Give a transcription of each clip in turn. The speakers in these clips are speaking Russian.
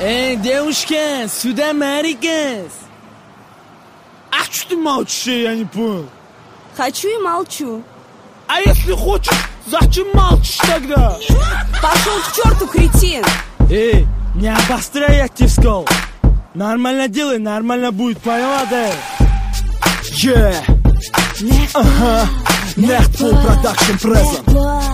Девушка, сюда Марикас. А что ты молчишь, я не понял? Хочу и молчу. А если хочешь, зачем молчишь тогда? Пошел к черту, кретин. Не обостряй, я тебе сказал. Нормально делай, нормально будет, поняла, да? Ага, Нехтпул Продакшн Презент.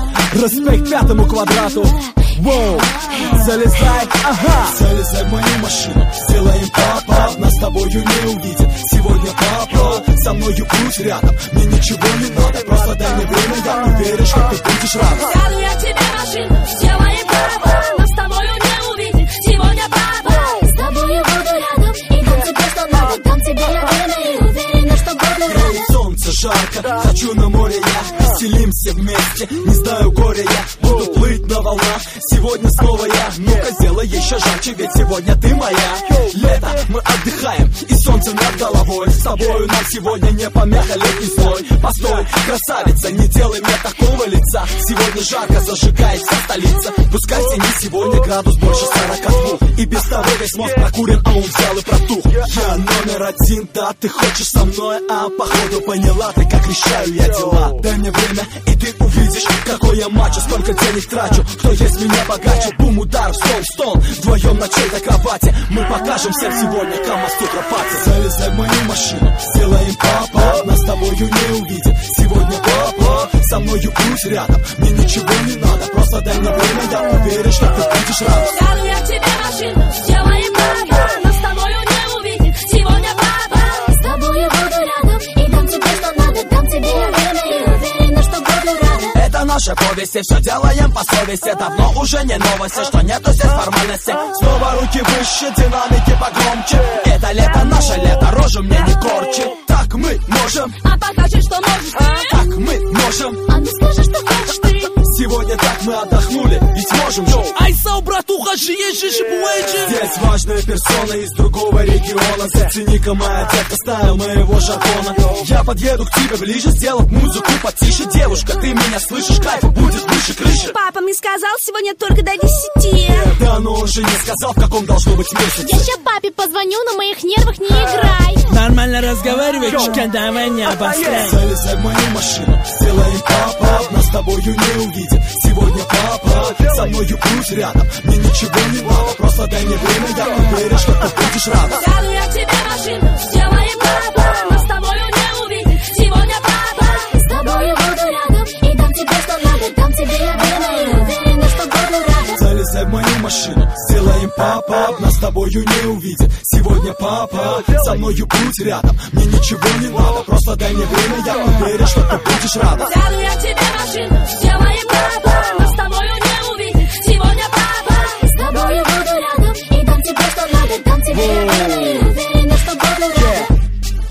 Респект пятому квадрату. Воу, залезай, ага. Залезай в мою машину, сделаем папа. Нас с тобою не увидит сегодня папа. Со мною будь рядом, мне ничего не надо. Просто дай мне время, я уверен, что ты будешь рад. Сяду я тебе в машину, сделаем папа. Нас с тобою не увидит сегодня папа. С тобою буду рядом, и дам тебе что надо. Дам тебе время и уверена, что буду рада. Солнце жарко, хочу на море я. Веселимся вместе, не знаю горя я. Буду плыть на волнах, сегодня снова я. Ну-ка сделай еще жарче, ведь сегодня ты моя. Лето, мы отдыхаем, и солнце над головой. С тобою нам сегодня не помеха летний зной. Постой, красавица, не делай мне такого лица. Сегодня жарко, зажигает вся столица. Пускай в тени сегодня градус больше 42. И без того весь мост прокурен, а он взял и протух. Я номер один, да, ты хочешь со мной, а походу поняла ты, как решаю я дела. Дай мне время, и ты увидишь, какой я мачо, сколько денег трачу. Кто есть меня богаче, бум, удар, в стон. Вдвоем на чьей-то кровати мы покажем всем сегодня Камасутра пати. Залезай в мою машину, сделаем папа. Нас с тобою не увидит сегодня папа. Со мною будь рядом, мне ничего не надо. Просто дай мне время, я уверен, что ты будешь рад. Сяду я тебе в машину, сделаем папа. Нас с тобою не увидит сегодня папа. С тобою буду рядом, и дам тебе что надо. Дам тебе время и уверена, что буду рада. Это наша повесть, и все делаем по совести. Давно уже не новости, что нету здесь формальности. Снова руки выше, динамики погромче. Это лето, наше лето, рожу мне не корчи. Так мы можем, А покажи, что можешь ты. так мы можем. А ну скажи, что хочешь ты. Сегодня так мы отдохнули, ведь можем же. Айсау, братуха, жиешь, Здесь важная персона из другого региона. Зацени-ка, моя детка, стайл моего жаргона. Я подъеду к тебе ближе, сделав музыку потише. Девушка, ты меня слышишь, кайфа будет выше крыши. Папа мне сказал сегодня только до 10. Да, но он же не сказал, в каком должно быть месяце. Я ща папе позвоню, на моих нервах не играй. Нормально разговаривай, чика, давай не обостряй. Залезай в мою машину, сделаем папа. Нас с тобою не увидит сегодня папа. Со мною будь рядом, мне ничего не надо. Просто дай мне время, я уверен, что ты будешь рада. Сяду я тебе в машину, сделаем папа. Нас с тобою не увидит сегодня папа. С тобою буду рядом, и дам тебе что надо. Дам тебе время и уверена, что буду рада. Залезай в мою машину, сделаем папа. Нас с тобою не увидит сегодня папа. Со мною будь рядом, мне ничего не надо. Просто дай мне время, я уверен, что ты будешь рада. Сяду я тебе в машину, сделаем папа. Нас с тобою не увидит сегодня папа. С тобою буду рядом, и дам тебе что надо. Дам тебе время и уверена, что буду рада.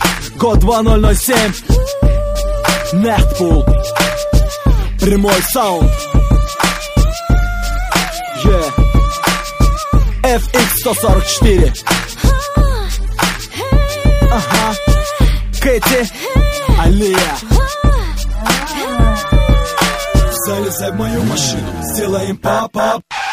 Код 2007, Нехтпул, прямой саунд. FX144. Ага, Кэти, Алия. Залезай в мою машину, сделаем папа.